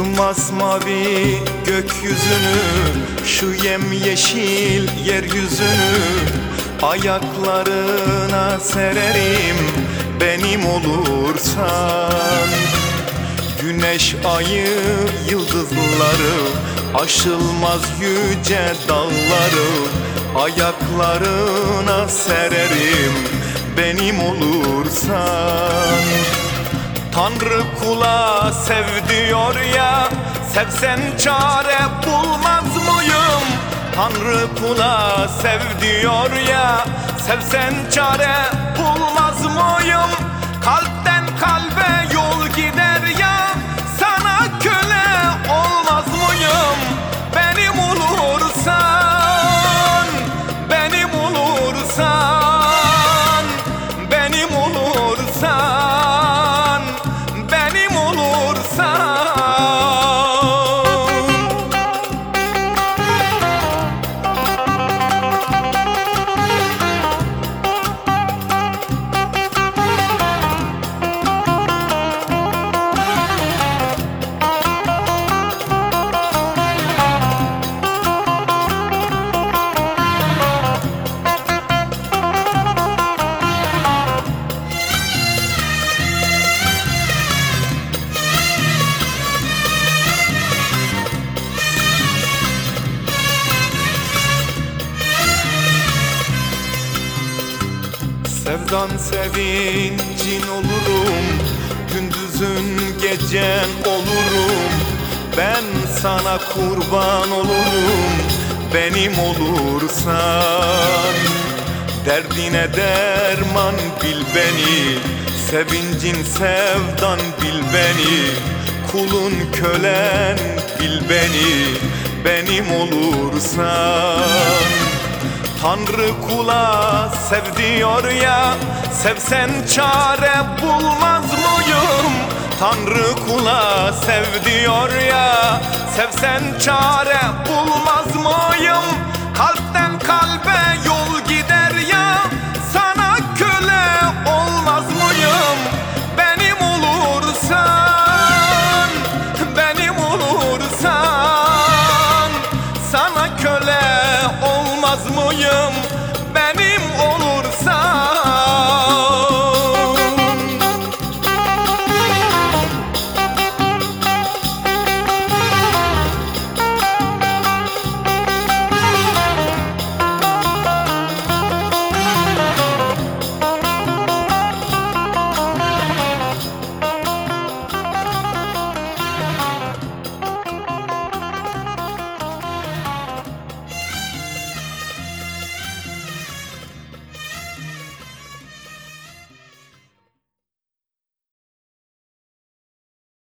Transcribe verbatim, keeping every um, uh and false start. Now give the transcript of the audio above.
Şu masmavi gökyüzünü, şu yemyeşil yeryüzünü ayaklarına sererim benim olursan. Güneş, ayı, yıldızları, aşılmaz yüce dağları ayaklarına sererim benim olursan. Tanrı kula sev diyor ya, sevsen çare bulmaz mıyım? Tanrı kula sev diyor ya, sevsen çare bulmaz mıyım? Kalpten kalbe yol gider ya, sana köle olmaz mıyım? Benim olursan, benim olursan, benim olursan, benim olursan. Sevdan sevincin olurum, gündüzün gecen olurum. Ben sana kurban olurum, benim olursan. Derdine derman bil beni, sevincin sevdan bil beni. Kulun kölen bil beni, benim olursan. Tanrı kula sev diyor ya, sevsen çare bulmaz mıyım? Tanrı kula sev diyor ya, sevsen çare bulmaz mıyım?